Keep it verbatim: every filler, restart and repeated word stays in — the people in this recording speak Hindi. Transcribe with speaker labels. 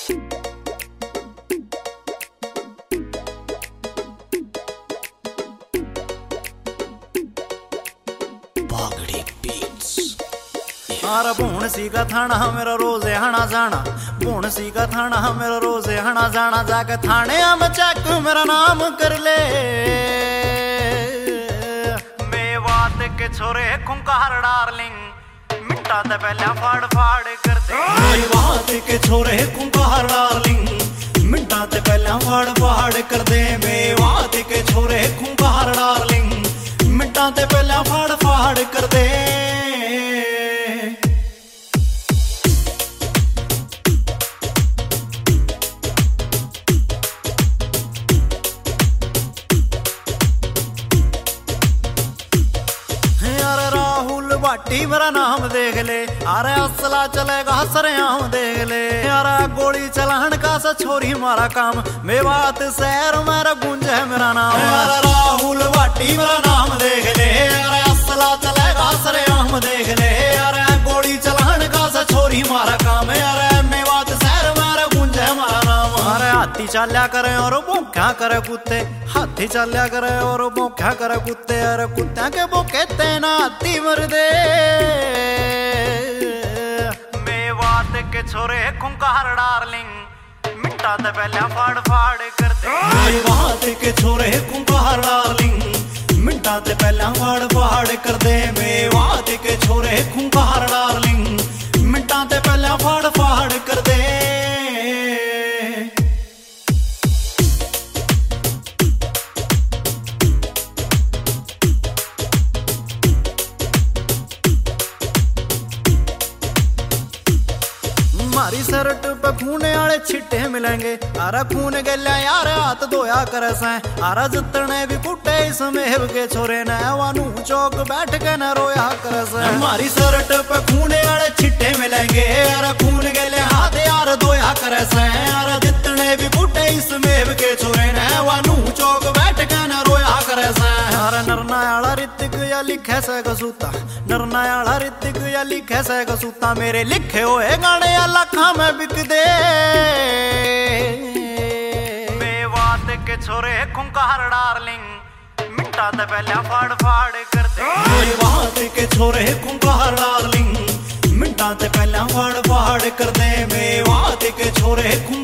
Speaker 1: आरा भूण सी का थाना मेरा रोजे हना जाना, भूण सी का थाना मेरा रोजे हना जाना, जाके थाने हम चेक मेरा नाम कर ले। मेवात के छोरे खुंकार डार्लिंग, मिट्टा ते पहले फाड़ फाड़ कर दे। मेवात के छोरे खुंकार डार्लिंग, मिट्टा ते पहले फाड़ फाड़ कर दे। मेवात के छोरे खुंकार डार्लिंग, मिट्टा ते पहले फाड़ फाड़ कर दे। भाटी मेरा नाम देख ले, अरे असला चलेगा सरेआम देख ले। अरे गोली चलान का सा छोरी मारा काम, मेवात शहर मेरा गुंज है मेरा नाम। अरे राहुल भाटी मेरा नाम देख ले, अरे असला चलेगा सरेआम देख ले। अरे गोली चलान का सा छोरी मारा काम, अरे मेवात शहर मेरा गुंज है मारा नाम। अरे हाथी चाल्या करे और भौंक्या करे कुत्ते, हाथी चाल्या करे और भौंक्या करे कुत्ते। अरे कुत्त्या के भौंके तेना हाथी मर दे। मेवात के छोरे खुंकार डार्लिंग, मिट्टा ते पहले फाड़ फाड़ कर दे। मेवात के छोरे खुंकार डार्लिंग, मिट्टा ते पहले फाड़ फाड़ कर दे। मेवात के छोरे खुंकार डार्लिंग, मिट्टा ते पहले फाड़ फाड़ कर दे। हमारी शर्ट पे खूने वाले छिट्टे मिलेंगे, आरा खून गल्या यार हाथ धोया करे से। आरा जितने भी कुटे इस मेव के छोरे ने वानू चौक बैठ के न रोया करे से। हमारी शर्ट पे खूने वाले छिट्टे मिलेंगे, आरा खून गल्या हाथ यार धोया करे से। आरा जितने भी कुटे इस मेव के छोरे ने वानू चौक बैठ के न रोया करे से। आरा नरनायाला ऋतिक या लिखे से कसूता, नरनायाला ऋतिक या लिखे से कसूता। मेरे लिखे हुए गाने या लाखा में बिक दे। मेवात के छोरे खुंकार डार्लिंग, मिट्टा ते पहले फाड़ फाड़ कर दे। मेवात के छोरे खुंकार डार्लिंग, मिट्टा ते पहले फाड़ फाड़ कर दे। मेवात के छोरे